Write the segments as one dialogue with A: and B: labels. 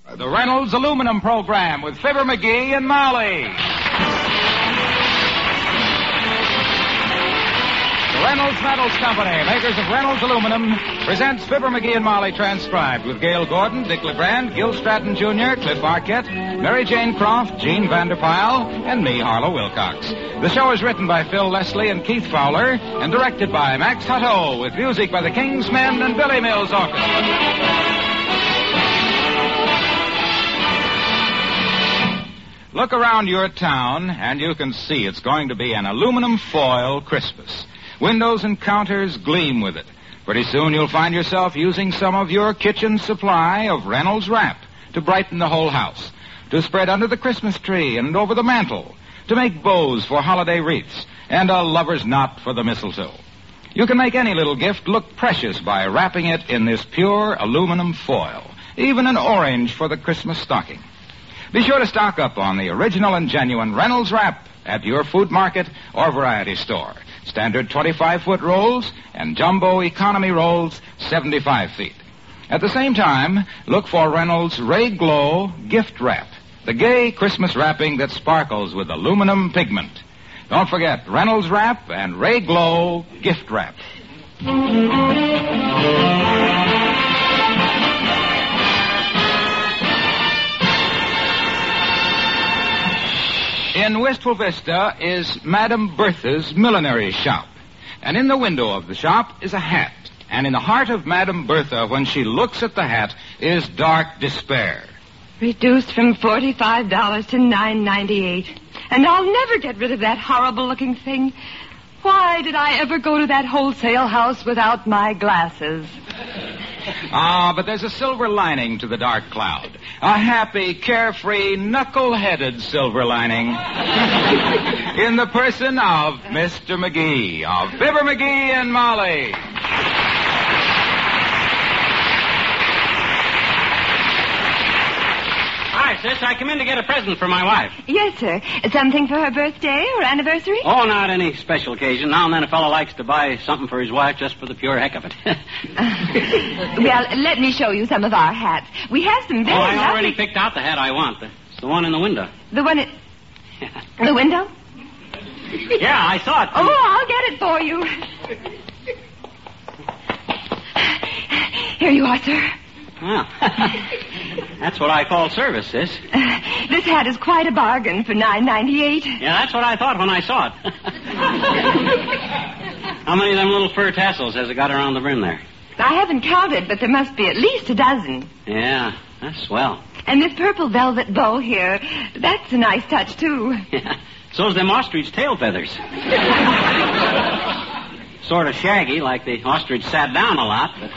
A: The Reynolds Aluminum Program with Fibber McGee and Molly. The Reynolds Metals Company, makers of Reynolds Aluminum, presents Fibber McGee and Molly transcribed with Gail Gordon, Dick LeGrand, Gil Stratton Jr., Cliff Arquette, Mary Jane Croft, Gene Vanderpyle, and me, Harlow Wilcox. The show is written by Phil Leslie and Keith Fowler and directed by Max Hutto with music by the King's Men and Billy Mills Orchestra. Look around your town, and you can see it's going to be an aluminum foil Christmas. Windows and counters gleam with it. Pretty soon you'll find yourself using some of your kitchen supply of Reynolds Wrap to brighten the whole house, to spread under the Christmas tree and over the mantel, to make bows for holiday wreaths, and a lover's knot for the mistletoe. You can make any little gift look precious by wrapping it in this pure aluminum foil, even an orange for the Christmas stocking. Be sure to stock up on the original and genuine Reynolds Wrap at your food market or variety store. Standard 25-foot rolls and jumbo economy rolls 75 feet. At the same time, look for Reynolds Ray Glow Gift Wrap, the gay Christmas wrapping that sparkles with aluminum pigment. Don't forget Reynolds Wrap and Ray Glow Gift Wrap. In Wistful Vista is Madame Bertha's millinery shop. And in the window of the shop is a hat. And in the heart of Madame Bertha, when she looks at the hat, is dark despair.
B: Reduced from $45 to $9.98. And I'll never get rid of that horrible-looking thing. Why did I ever go to that wholesale house without my glasses?
A: But there's a silver lining to the dark cloud. A happy, carefree, knuckle-headed silver lining. In the person of Mr. McGee, of Fibber McGee and Molly.
C: Hi, sis. I come in to get a present for my wife.
B: Yes, sir. Something for her birthday or anniversary?
C: Oh, not any special occasion. Now and then a fellow likes to buy something for his wife just for the pure heck of it.
B: Well, let me show you some of our hats. We have some very
C: I
B: lovely...
C: already picked out the hat I want. It's the one in the window.
B: The one in... the window?
C: Yeah, I saw it.
B: Oh, I'll get it for you. Here you are, sir.
C: Well, that's what I call service, sis.
B: This hat is quite a bargain for $9.98.
C: Yeah, that's what I thought when I saw it. How many of them little fur tassels has it got around the brim there?
B: I haven't counted, but there must be at least a dozen.
C: Yeah, that's swell.
B: And this purple velvet bow here, that's a nice touch, too.
C: Yeah, so's them ostrich tail feathers. Sort of shaggy, like the ostrich sat down a lot, but...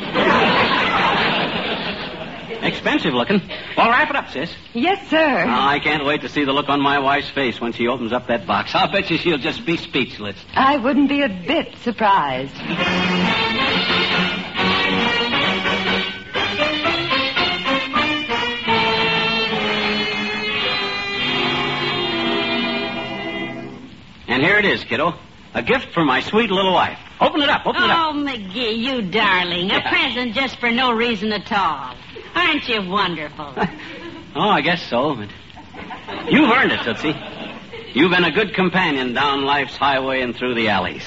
C: expensive looking. Well, wrap it up, sis.
B: Yes, sir.
C: Oh, I can't wait to see the look on my wife's face when she opens up that box. I'll bet you she'll just be speechless.
B: I wouldn't be a bit surprised.
C: And here it is, kiddo. A gift for my sweet little wife. Open it up, open it up.
D: Oh, McGee, you darling. A present just for no reason at all. Aren't you wonderful?
C: Oh, I guess so, but you've earned it, Tootsie. You've been a good companion down life's highway and through the alleys.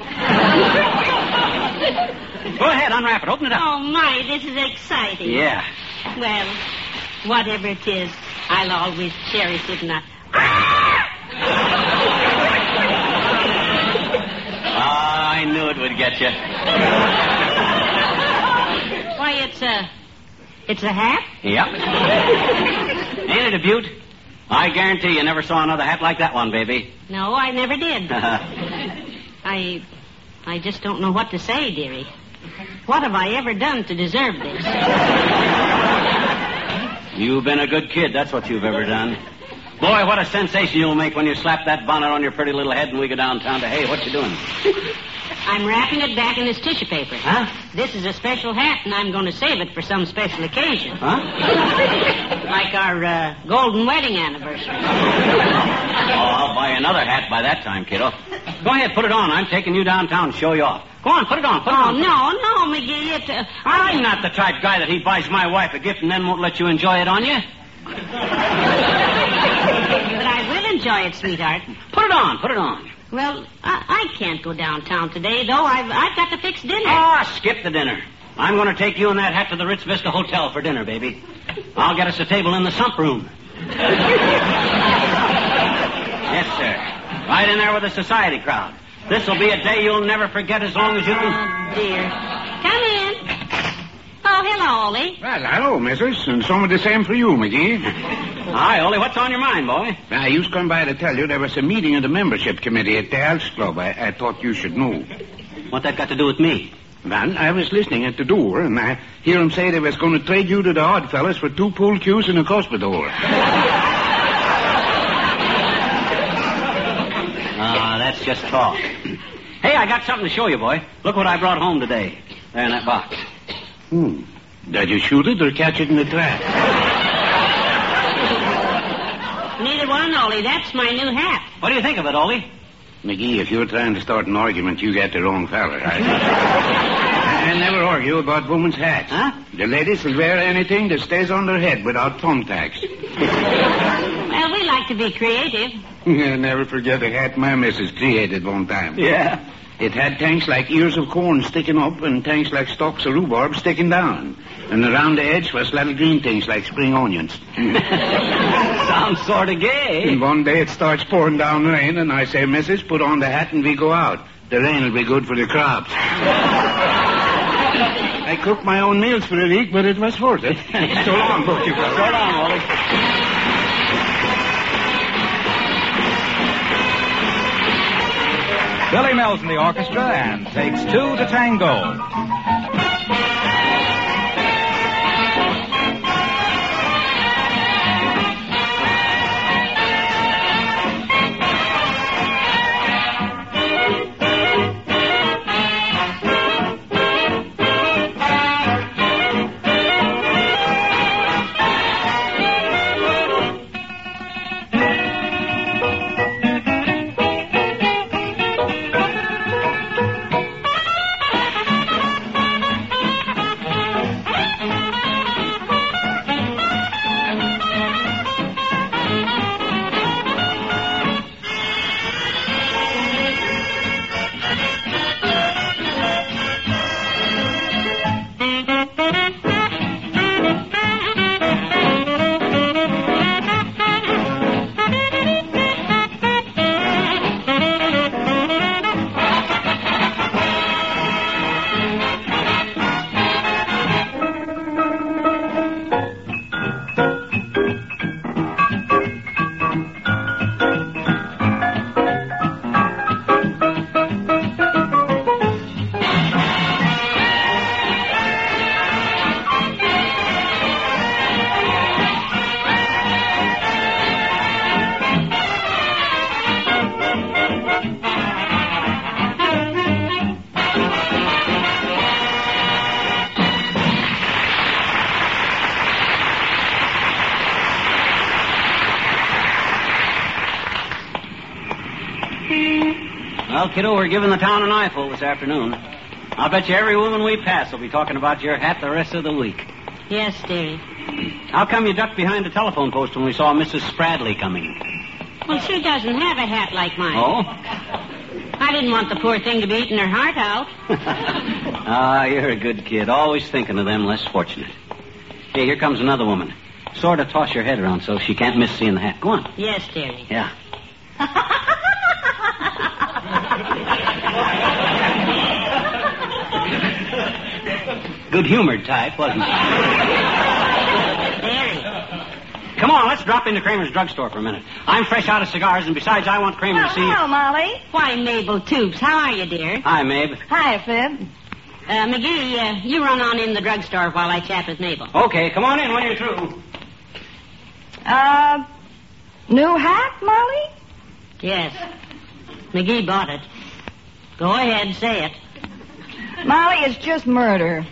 C: Go ahead, unwrap it. Open it up.
D: Oh, my, this is exciting.
C: Yeah.
D: Well, whatever it is, I'll always cherish it and
C: I knew it would get you.
D: Why, it's a hat?
C: Yep. Ain't it a beaut? I guarantee you never saw another hat like that one, baby.
D: No, I never did. I just don't know what to say, dearie. What have I ever done to deserve this?
C: You've been a good kid, that's what you've ever done. Boy, what a sensation you'll make when you slap that bonnet on your pretty little head and we go downtown to, hey, what you doing?
D: I'm wrapping it back in this tissue paper.
C: Huh?
D: This is a special hat, and I'm going to save it for some special occasion.
C: Huh?
D: Like our golden wedding anniversary.
C: I'll buy another hat by that time, kiddo. Go ahead, put it on. I'm taking you downtown to show you off. Go on, put it on, put it on.
D: No, McGee,
C: I'm not the type guy that he buys my wife a gift and then won't let you enjoy it on you.
D: But I will enjoy it, sweetheart.
C: Put it on, put it on.
D: Well, I can't go downtown today, though. I've got to fix dinner.
C: Ah, skip the dinner. I'm going to take you and that hat to the Ritz Vista Hotel for dinner, baby. I'll get us a table in the sump room. Yes, sir. Right in there with the society crowd. This'll be a day you'll never forget as long as you can...
D: Oh, dear. Come in. Oh, hello, Ollie.
E: Well, hello, missus, and some of the same for you, McGee.
C: Hi, Ollie. What's on your mind, boy?
E: I used to come by to tell you there was a meeting of the membership committee at the Elks Club. I thought you should know.
C: What that got to do with me?
E: Well, I was listening at the door, and I hear them say they was going to trade you to the Odd Fellas for 2 pool cues and a cuspidor.
C: That's just talk. Hey, I got something to show you, boy. Look what I brought home today. There in that box.
E: Did you shoot it or catch it in the trap?
D: Neither one, Ollie. That's my new hat.
C: What do you think of it, Ollie?
E: McGee, if you're trying to start an argument, you get the wrong fella. I never argue about women's hats.
C: Huh?
E: The ladies will wear anything that stays on their head without thumbtacks.
D: Well, we like to be creative.
E: I'll never forget a hat my missus created one time.
C: Yeah.
E: It had tanks like ears of corn sticking up and tanks like stalks of rhubarb sticking down. And around the edge was little green things like spring onions.
C: Sounds sort of gay.
E: And one day it starts pouring down rain, and I say, Missus, put on the hat and we go out. The rain will be good for the crops. I cooked my own meals for a week, but it was worth it. So long, both you fellas.
C: So long, Ollie.
A: Billy Mills in the orchestra and takes 2 to tango.
C: Well, kiddo, we're giving the town an eyeful this afternoon. I'll bet you every woman we pass will be talking about your hat the rest of the week.
D: Yes, dearie.
C: How come you ducked behind the telephone post when we saw Mrs. Spradley coming?
D: Well, she doesn't have a hat like mine.
C: Oh?
D: I didn't want the poor thing to be eating her heart out.
C: Ah, you're a good kid. Always thinking of them less fortunate. Hey, here comes another woman. Sort of toss your head around so she can't miss seeing the hat. Go on.
D: Yes, dearie.
C: Yeah. Good-humored type, wasn't she?
D: Dearie.
C: Come on, let's drop into Kramer's drugstore for a minute. I'm fresh out of cigars, and besides, I want Kramer to see...
B: Hello, Molly.
D: Why, Mabel Tubes, how are you, dear?
C: Hi, Mabe.
B: Hi, Fib.
D: McGee, you run on in the drugstore while I chat with Mabel.
C: Okay, come on in when you're through.
B: New hat, Molly?
D: Yes. McGee bought it. Go ahead, say it.
B: Molly, it's just murder.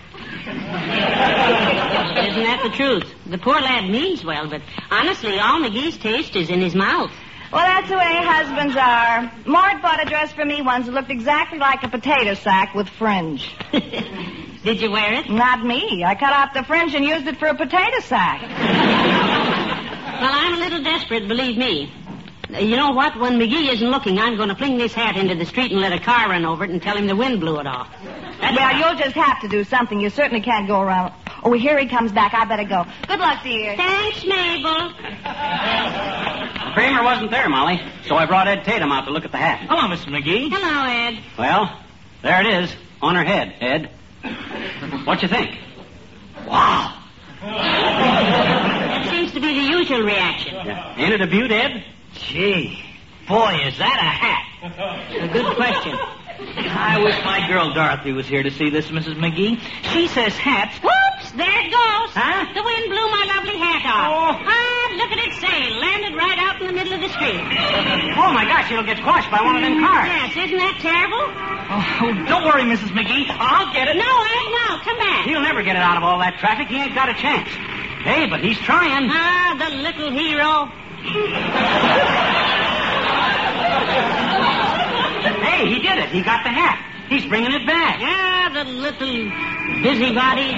D: Isn't that the truth? The poor lad means well, but honestly, all McGee's taste is in his mouth.
F: Well, that's the way husbands are. Mort bought a dress for me once that looked exactly like a potato sack with fringe.
D: Did you wear it?
F: Not me. I cut out the fringe and used it for a potato sack.
D: Well, I'm a little desperate, believe me. You know what? When McGee isn't looking, I'm going to fling this hat into the street and let a car run over it and tell him the wind blew it off.
F: You'll just have to do something. You certainly can't go around. Oh, here he comes back. I better go. Good luck, dear.
D: Thanks, Mabel.
C: Kramer wasn't there, Molly, so I brought Ed Tatum out to look at the hat.
G: Hello, Mr. McGee.
D: Hello, Ed.
C: Well, there it is, on her head, Ed. What you think? Wow.
D: That seems to be the usual reaction.
C: Yeah. Ain't it a beaut, Ed?
G: Gee, boy, is that a hat.
D: A good question.
G: I wish my girl Dorothy was here to see this, Mrs. McGee. She says hats...
D: Whoops, there it goes.
G: Huh?
D: The wind blew my lovely hat off. Look at it sail. Landed right out in the middle of the street.
G: Oh, my gosh, it'll get squashed by one of them cars.
D: Yes, isn't that terrible?
G: Oh, don't worry, Mrs. McGee. I'll get it.
D: No, Ed, no. Come back.
C: He'll never get it out of all that traffic. He ain't got a chance. Hey, but he's trying.
D: The little hero.
C: Hey, he did it. He got the hat. He's bringing it back.
D: The little busybody.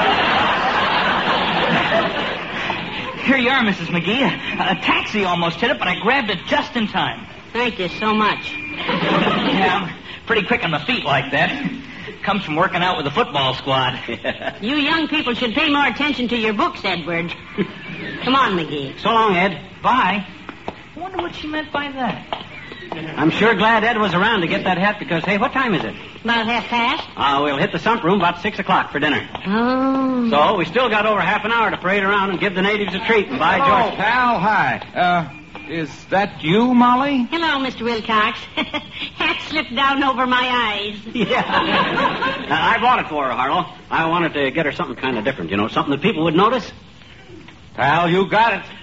G: Here you are, Mrs. McGee. A taxi almost hit it, but I grabbed it just in time.
D: Thank you so much.
G: Yeah, I'm pretty quick on my feet like that. Comes from working out with the football squad.
D: You young people should pay more attention to your books, Edward. Come on, McGee.
C: So long, Ed.
G: Bye. I wonder what she meant by that.
C: I'm sure glad Ed was around to get that hat because, hey, what time is it?
D: About 5:30.
C: We'll hit the sump room about 6 o'clock for dinner.
D: Oh.
C: So we still got over half an hour to parade around and give the natives a treat and buy
A: Hello,
C: George.
A: pal. Hi. Is that you, Molly?
D: Hello, Mr. Wilcox. Hat slipped down over my eyes.
C: Yeah. I bought it for her, Harlow. I wanted to get her something kind of different, something that people would notice.
A: Pal, you got it.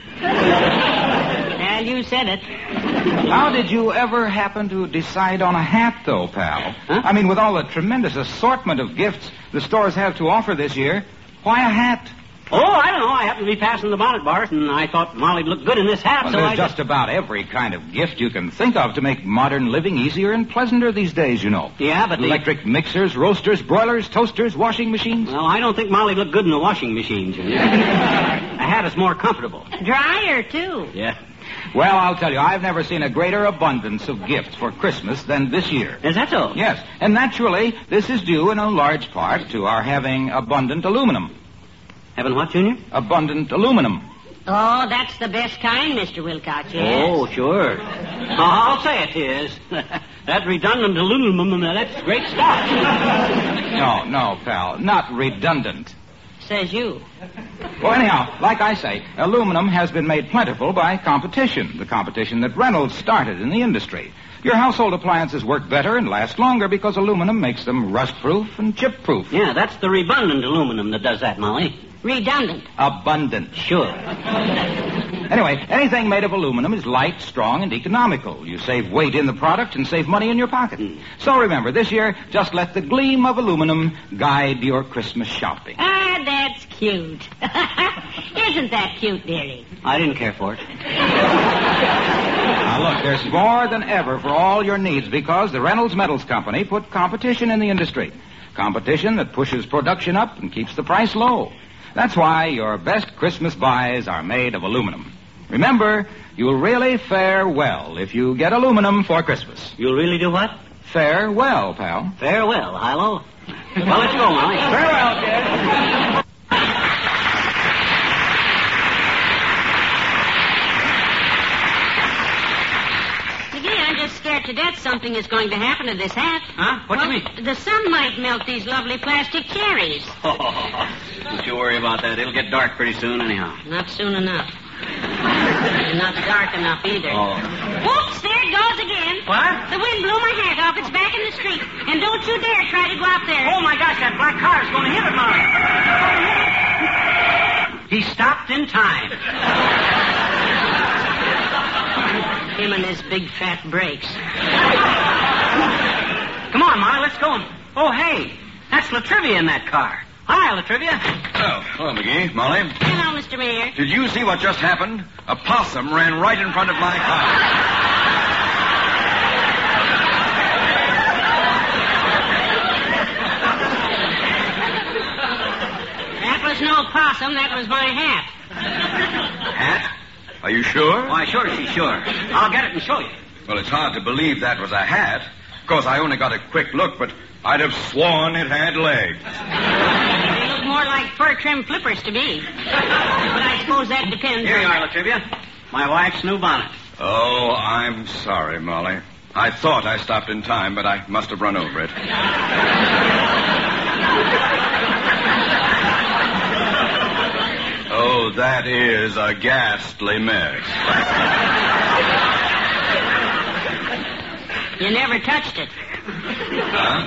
D: Well, you said it.
A: How did you ever happen to decide on a hat, though, pal?
C: Huh?
A: I mean, with all the tremendous assortment of gifts the stores have to offer this year, why a hat?
C: Oh, I don't know. I happened to be passing the bonnet bars, and I thought Molly'd look good in this hat,
A: Well,
C: so
A: there's
C: I
A: just about every kind of gift you can think of to make modern living easier and pleasanter these days,
C: Yeah, but
A: electric mixers, roasters, broilers, toasters, washing machines.
C: Well, I don't think Molly'd look good in the washing machines. A hat is more comfortable.
D: Dryer, too.
C: Yeah.
A: Well, I'll tell you, I've never seen a greater abundance of gifts for Christmas than this year.
C: Is that so?
A: Yes, and naturally, this is due in a large part to our having abundant aluminum.
C: Having what, Junior?
A: Abundant aluminum.
D: Oh, that's the best kind, Mr. Wilcox, yes.
C: Oh, sure. I'll say it is. That redundant aluminum, that's great stuff.
A: No, pal, not redundant.
D: Says you.
A: Well, anyhow, like I say, aluminum has been made plentiful by competition, the competition that Reynolds started in the industry. Your household appliances work better and last longer because aluminum makes them rust-proof and chip-proof.
C: Yeah, that's the redundant aluminum that does that, Molly.
D: Redundant.
A: Abundant.
C: Sure.
A: Anyway, anything made of aluminum is light, strong, and economical. You save weight in the product and save money in your pocket. So remember, this year, just let the gleam of aluminum guide your Christmas shopping.
D: That's cute. Isn't that cute, dearie?
C: I didn't care for it.
A: Now, look, there's more than ever for all your needs because the Reynolds Metals Company put competition in the industry. Competition that pushes production up and keeps the price low. That's why your best Christmas buys are made of aluminum. Remember, you'll really fare well if you get aluminum for Christmas.
C: You'll really do what?
A: Fare well, pal.
C: Farewell, Hilo. Well, let's go, Molly.
A: Farewell, kid.
D: I'm just scared to death something is going to happen to this hat.
C: Huh? What do you mean?
D: The sun might melt these lovely plastic cherries.
C: Don't you worry about that. It'll get dark pretty soon anyhow.
D: Not soon enough. And not dark enough either.
C: Oh.
D: Whoops, there it goes again.
C: What?
D: The wind blew my hat off. It's back in the street. And don't you dare try to go out there.
C: Oh, my gosh, that black car is going to hit it, Molly. He stopped in time.
D: Him and his big fat brakes.
C: Come on, Molly, let's go. Oh, hey, that's Latrivia in that car. Hi, Latrivia.
H: Oh, hello, McGee. Molly.
D: Hello, Mr. Mayor.
H: Did you see what just happened? A possum ran right in front of my car.
D: no possum. That was my hat.
H: Hat? Are you sure?
C: Why, sure, she's sure. I'll get it and show you.
H: Well, it's hard to believe that was a hat. Of course, I only got a quick look, but I'd have sworn it had legs.
D: They look more like fur-trimmed flippers to me. But I suppose that depends.
C: Here you are, Latrivia. My wife's new bonnet.
H: Oh, I'm sorry, Molly. I thought I stopped in time, but I must have run over it. Oh, that is a ghastly mess.
D: You never touched it.
H: Huh?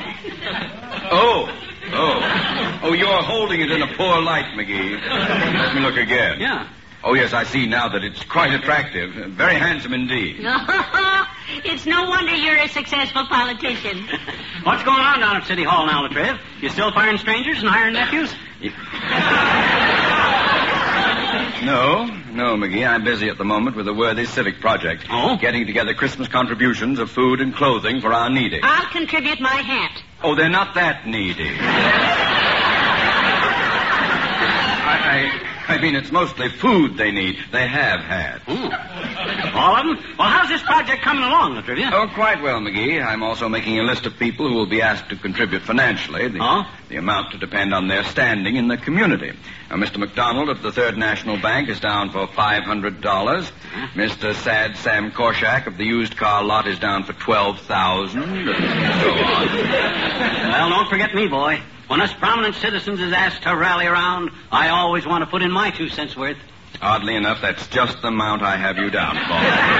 H: Oh, you're holding it in a poor light, McGee. Let me look again.
C: Yeah.
H: Oh, yes, I see now that it's quite attractive. Very handsome indeed.
D: It's no wonder you're a successful politician.
C: What's going on down at City Hall now, Latriv? You still firing strangers and hiring nephews?
H: No, McGee. I'm busy at the moment with a worthy civic project.
C: Oh?
H: Getting together Christmas contributions of food and clothing for our needy.
D: I'll contribute my hat.
H: Oh, they're not that needy. I mean, it's mostly food they need. They have had.
C: All of them? Well, how's this project coming along, Latrivia?
H: Oh, quite well, McGee. I'm also making a list of people who will be asked to contribute financially. The amount to depend on their standing in the community. Now, Mr. McDonald of the Third National Bank is down for $500. Mr. Sad Sam Korshak of the used car lot is down for $12,000, and so on.
C: Well, don't forget me, boy. When us prominent citizens is asked to rally around, I always want to put in my 2 cents worth.
H: Oddly enough, that's just the amount I have you down for.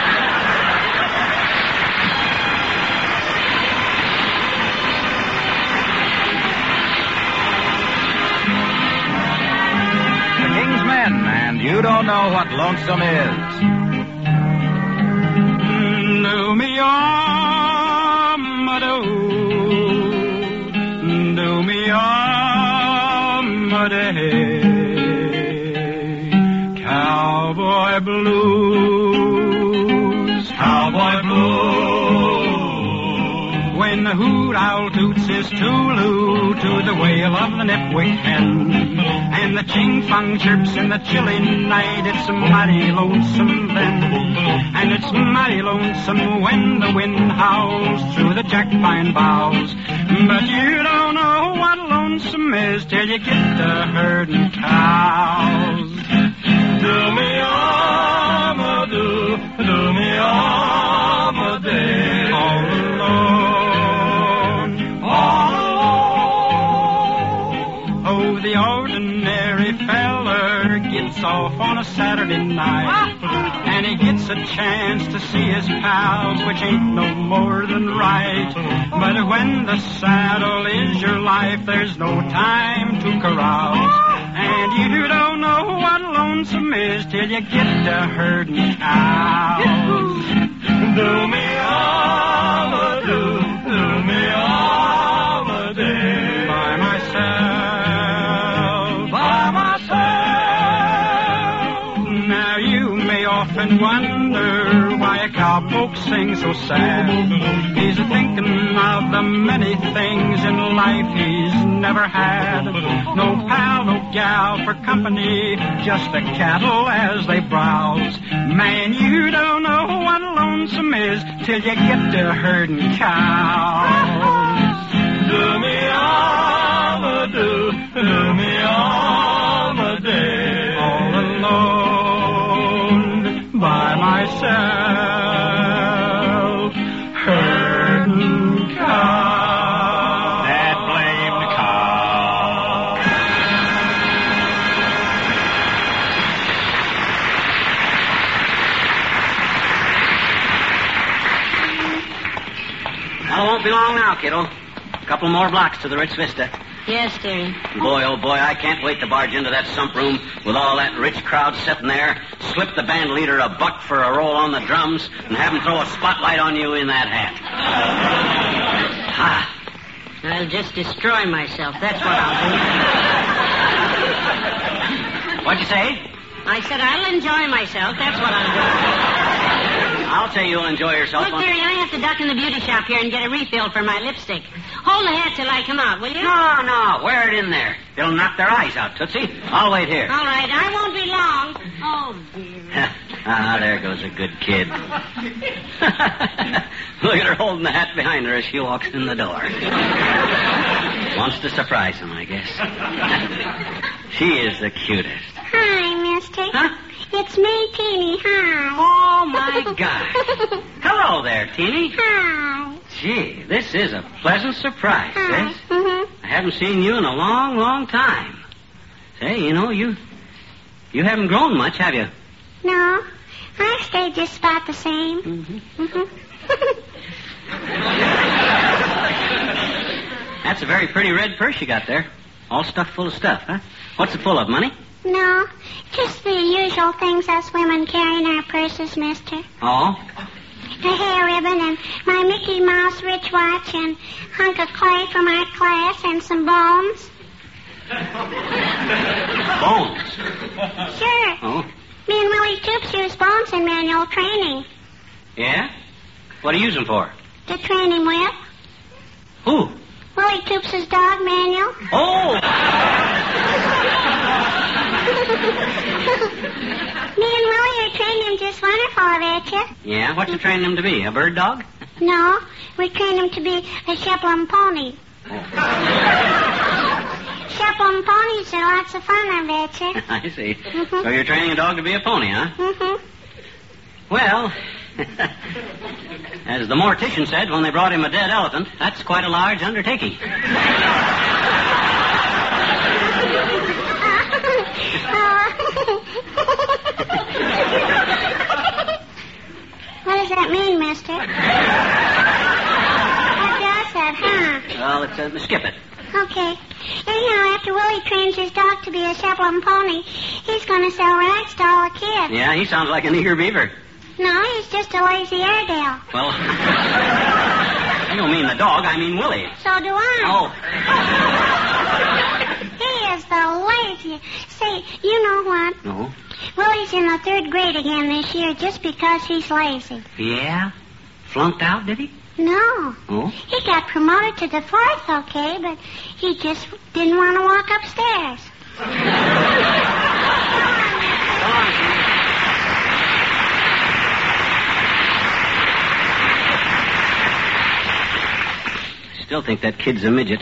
A: The King's Men, and you don't know what lonesome is. Do me do me Cowboy blues, cowboy blues. When the hoot owl toots his tooloo to the wail of the Nipwick hen, and the ching fong chirps in the chilly night, it's mighty lonesome then. And it's mighty lonesome when the wind howls through the jack pine boughs. But you don't know what lonesome is till you get to herding cows. Do me a day, all alone, Oh, the ordinary feller gets off on a Saturday night, and he gets a chance to see his pals, which ain't no more than right. But when the saddle is your life, there's no time to carouse, and you don't know what lonesome is till you get to herding cows. Do me a day, by myself. Now you may often wonder why a cowpoke sings so sad. He's a-thinking of the many things in life he's never had. No pal, no gal for company, just the cattle as they browse. Man, you don't know what lonesome is till you get to herding cows. Do me a day, all alone by myself, herding cows. That blamed cow.
C: Well, it won't be long now, kiddo. A couple more blocks to the Ritz Vista.
D: Yes, dearie.
C: Boy, oh boy, I can't wait to barge into that sump room with all that rich crowd sitting there, slip the band leader a buck for a roll on the drums, and have him throw a spotlight on you in that hat. Ha!
D: I'll just destroy myself. That's what I'll do.
C: What'd you say?
D: I said I'll enjoy myself. That's what I'll do.
C: I'll tell you you'll enjoy yourself.
D: Look, Dearie, I have to duck in the beauty shop here and get a refill for my lipstick. Hold the hat till I come out, will you?
C: No, wear it in there. It'll knock their eyes out, Tootsie. I'll wait here.
D: All right, I won't be long. Oh, dear.
C: There goes a good kid. Look at her holding the hat behind her as she walks in the door. Wants to surprise him, I guess. She is the cutest.
I: Hi, mister.
C: Huh?
I: It's me, Teeny. Hi.
C: Oh, my gosh. Hello there, Teeny.
I: Hi.
C: Gee, this is a pleasant surprise,
I: Hi.
C: yes?
I: Mm-hmm.
C: I haven't seen you in a long, long time. Say, you haven't grown much, have you?
I: No, I stayed just about the same.
C: Mm-hmm.
I: Mm-hmm.
C: That's a very pretty red purse you got there. All stuffed full of stuff, huh? What's it full of, money?
I: No, just the usual things us women carry in our purses, mister.
C: Oh?
I: A hair ribbon and my Mickey Mouse rich watch and hunk of clay from our class and some bones.
C: Bones?
I: Sure.
C: Oh?
I: Me and Willie Toops use bones in manual training.
C: Yeah? What do you use them for?
I: To train him with.
C: Who?
I: Willie Toops' dog, Manuel.
C: Oh!
I: Me and Willie are training him just wonderful, I bet you.
C: Yeah? What you training him to be? A bird dog?
I: No, we train him to be a Shetland pony. Shetland ponies are lots of fun, I bet you.
C: I see.
I: Mhm.
C: So you're training a dog to be a pony, huh?
I: Mm-hmm.
C: Well, as the mortician said when they brought him a dead elephant, that's quite a large undertaking.
I: What does that mean, mister? What does that, huh?
C: Well, let's skip it.
I: Okay. Anyhow, after Willie trains his dog to be a Shetland pony, he's going to sell rags to all the kids.
C: Yeah, he sounds like an eager beaver.
I: No, he's just a lazy Airedale.
C: Well, I don't mean the dog, I mean Willie.
I: So do I.
C: Oh.
I: He is the laziest. Say, you know what?
C: No?
I: Willie's in the 3rd grade again this year just because he's lazy.
C: Yeah? Flunked out, did he?
I: No.
C: Oh?
I: He got promoted to the 4th, okay, but he just didn't want to walk upstairs. Still think that kid's a midget.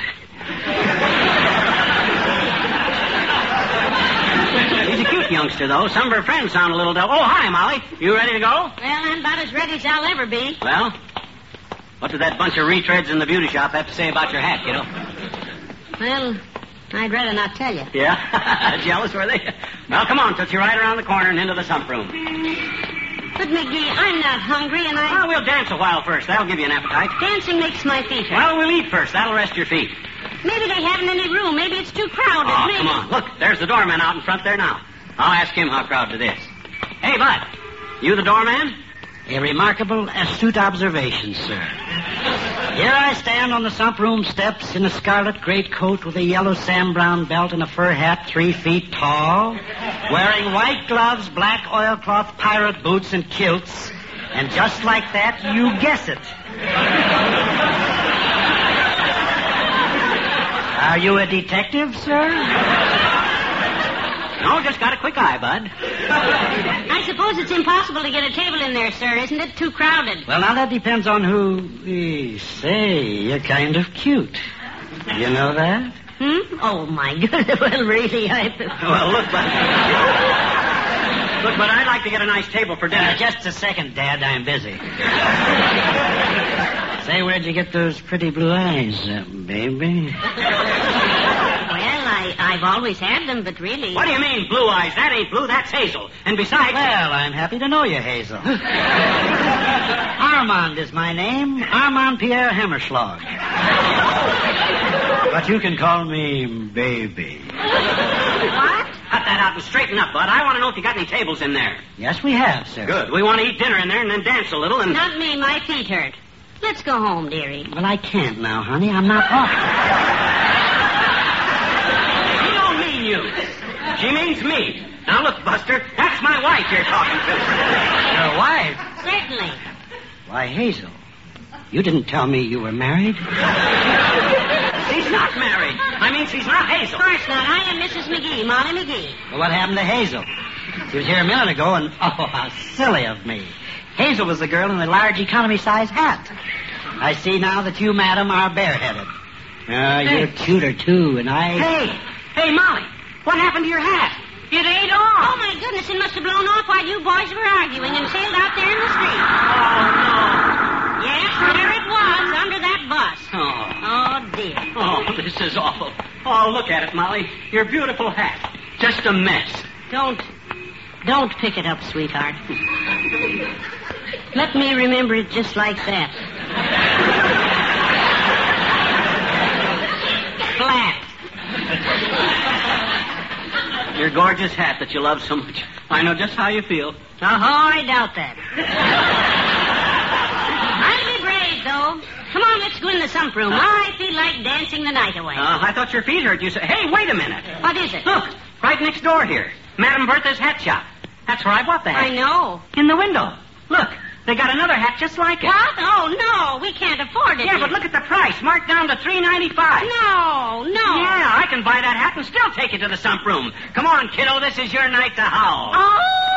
I: He's a cute youngster, though. Some of her friends sound a little dull. Oh, hi, Molly. You ready to go?
D: Well, I'm about as ready as I'll ever be.
C: Well, what did that bunch of retreads in the beauty shop have to say about your hat, kiddo?
D: Well, I'd rather not tell you.
C: Yeah? Jealous, were they? Well, come on, Tootsie, right around the corner and into the sump room.
D: But, McGee, I'm not hungry, and
C: Well, we'll dance a while first. That'll give you an appetite.
D: dancing makes my feet hurt.
C: Well, we'll eat first. That'll rest your feet.
D: Maybe they haven't any room. Maybe it's too crowded.
C: Oh,
D: Maybe...
C: come on. Look, there's the doorman out in front there now. I'll ask him how crowded it is. Hey, Bud, you the doorman?
J: A remarkable, astute observation, sir. Here I stand on the sump room steps in a scarlet greatcoat with a yellow Sam Brown belt and a fur hat 3 feet tall, wearing white gloves, black oilcloth pirate boots, and kilts. And just like that, you guess it. Are you a detective, sir?
C: No, just got a quick eye, Bud.
D: I suppose it's impossible to get a table in there, sir. Isn't it too crowded?
J: Well, now that depends on who... say, you're kind of cute. You know that?
D: Oh, my goodness. Well, really,
C: Well, look, Bud. Look, Bud, I'd like to get a nice table for dinner.
J: Just a second, Dad. I'm busy. Say, where'd you get those pretty blue eyes, baby?
D: Well, I've always had them, but really...
C: What do you mean, blue eyes? That ain't blue, that's Hazel. And besides...
J: Well, I'm happy to know you, Hazel. Armand is my name. Armand Pierre Hammerschlag. But you can call me baby.
C: What? Cut that out and straighten up, Bud. I want to know if you got any tables in there.
J: Yes, we have, sir.
C: Good. We want to eat dinner in there and then dance a little and...
D: Not me. My feet hurt. Let's go home, dearie.
J: Well, I can't now, honey. I'm not off.
C: She don't mean you. She means me. Now, look, Buster, that's my wife you're talking to.
J: Your wife?
D: Certainly.
J: Why, Hazel, you didn't tell me you were married.
C: She's not married. I mean, she's not Hazel.
D: Of course not. I am Mrs. McGee, Molly McGee.
J: Well, what happened to Hazel? She was here a minute ago, and oh, how silly of me. Hazel was the girl in the large economy-size hat. I see now that you, madam, are bareheaded. You're cuter, too, and I...
C: Hey, Molly, what happened to your hat? It ain't off.
D: Oh, my goodness, it must have blown off while you boys were arguing and sailed out there in the street.
C: Oh, no.
D: Yes, there it was, under that bus. Oh, dear.
C: Oh, this is awful. Oh, look at it, Molly. Your beautiful hat. Just a mess.
D: Don't pick it up, sweetheart. Let me remember it just like that. Flat.
C: Your gorgeous hat that you love so much. I know just how you feel.
D: I doubt that. I'll be brave, though. Come on, let's go in the sump room. I feel like dancing the night away.
C: I thought your feet hurt. You said, hey, wait a minute.
D: What is it?
C: Look, right next door here. Madame Bertha's hat shop. That's where I bought the hat.
D: I know.
C: In the window. Look, they got another hat just like it.
D: What? Oh, no, we can't afford it.
C: Yeah, but look at the price. Marked down to $3.95.
D: No.
C: Yeah, I can buy that hat and still take it to the sump room. Come on, kiddo, this is your night to howl.
D: Oh!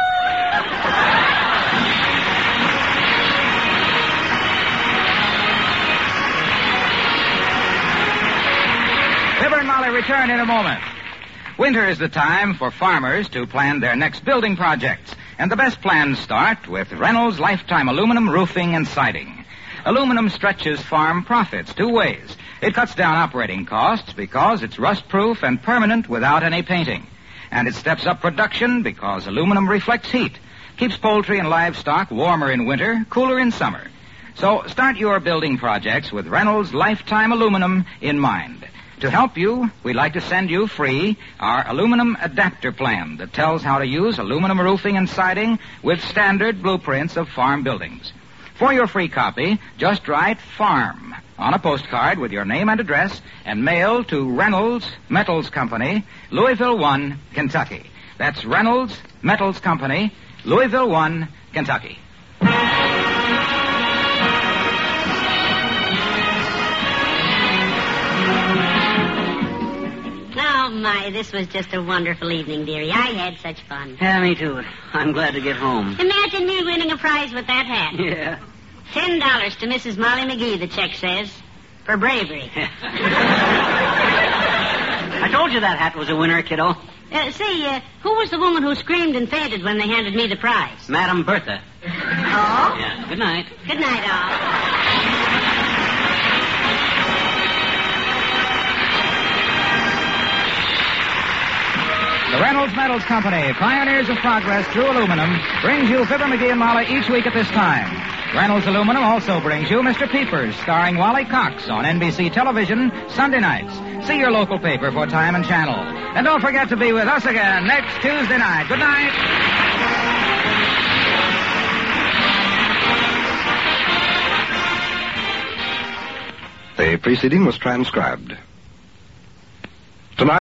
A: Fibber and Molly return in a moment. Winter is the time for farmers to plan their next building projects. And the best plans start with Reynolds Lifetime Aluminum Roofing and Siding. Aluminum stretches farm profits two ways. It cuts down operating costs because it's rust-proof and permanent without any painting. And it steps up production because aluminum reflects heat, keeps poultry and livestock warmer in winter, cooler in summer. So start your building projects with Reynolds Lifetime Aluminum in mind. To help you, we'd like to send you free our aluminum adapter plan that tells how to use aluminum roofing and siding with standard blueprints of farm buildings. For your free copy, just write FARM on a postcard with your name and address and mail to Reynolds Metals Company, Louisville 1, Kentucky. That's Reynolds Metals Company, Louisville 1, Kentucky.
D: Oh, my, this was just a wonderful evening, dearie. I had such fun.
C: Yeah, me too. I'm glad to get home.
D: Imagine me winning a prize with that hat.
C: Yeah.
D: $10 to Mrs. Molly McGee, the check says, for bravery.
C: I told you that hat was a winner, kiddo.
D: Say, who was the woman who screamed and fainted when they handed me the prize?
C: Madame Bertha.
D: Oh?
C: Yeah, good night.
D: Good night, all.
A: The Reynolds Metals Company, pioneers of progress through aluminum, brings you Fibber, McGee, and Molly each week at this time. Reynolds Aluminum also brings you Mr. Peepers, starring Wally Cox on NBC television Sunday nights. See your local paper for time and channel. And don't forget to be with us again next Tuesday night. Good night.
K: The preceding was transcribed.